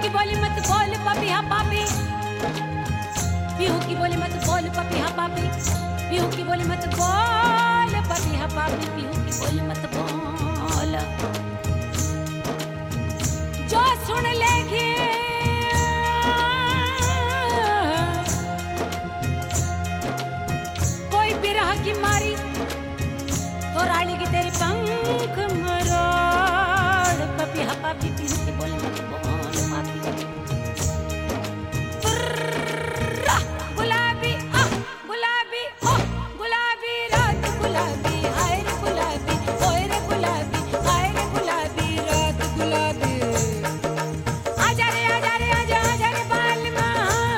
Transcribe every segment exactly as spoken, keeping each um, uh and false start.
की बोली मत बोल पपी हा पापी, पीहू की बोली मत बोल पपी हा पापी, पीहू की बोली मत बोल पपी हा पापी, पीहू की बोली मत बोल। जो सुन लेगी कोई बिरह की मारी तो रानी की तेरी पंख मरोड़, पपी हा पापी, पीहू की बोली मत बोल पापी। गुलाबी आह गुलाबी ओह गुलाबी रात गुलाबी हाय रे गुलाबी ओए रे गुलाबी हाय रे गुलाबी रात गुलाबी। आजा रे आजा रे आजा आजा रे बालमा,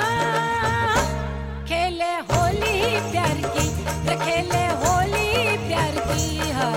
खेले होली प्यार की रे खेले होली प्यार की हा।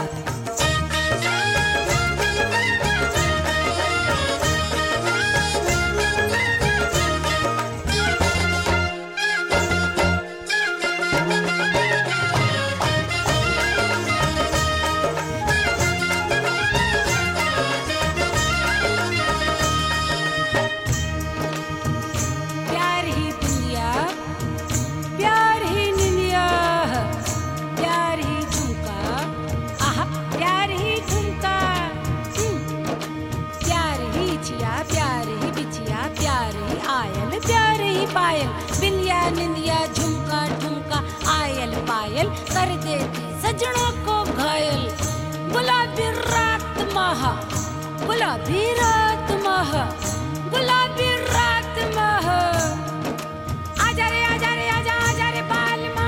प्यार ही दुनिया प्यार ही निनिया, प्यार ही झुमका आहा प्यार ही झुमका, हम्म। प्यार ही चिया प्यार ही बिछिया, प्यार ही आयल प्यार ही पायल, बिंदिया निंदिया झुमका ठुमका आयल पायल कर देती सजनों को घायल। गुलाबी रात महा गुलाबी रात महा गुलाबी रात महा। आजा रे आजा रे आजा आजा रे बालमा,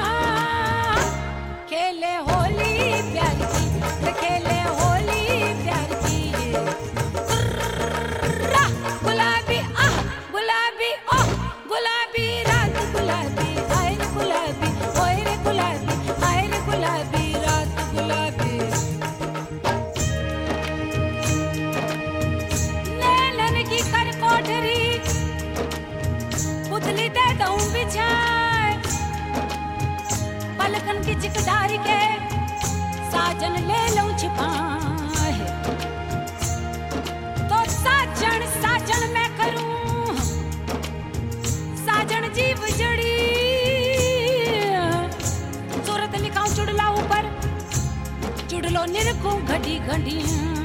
खेले होली प्यार की रे खेले होली प्यार की। रा गुलाबी आह गुलाबी ओह गुलाबी रात गुलाबी हाय रे गुलाबी ओए रे गुलाबी हाय रे गुलाबी रात गुलाबी। नैनन की कर कोठरी पुतली दे दूं बिछाए, पलकन की चिकदारी के साजन ले लूं छिपाए। तो साजन साजन मैं करूं साजन जीव जड़ी, सूरत लिखाऊं चुड़ला ऊपर चुड़लो निरखूं घड़ी घड़ी।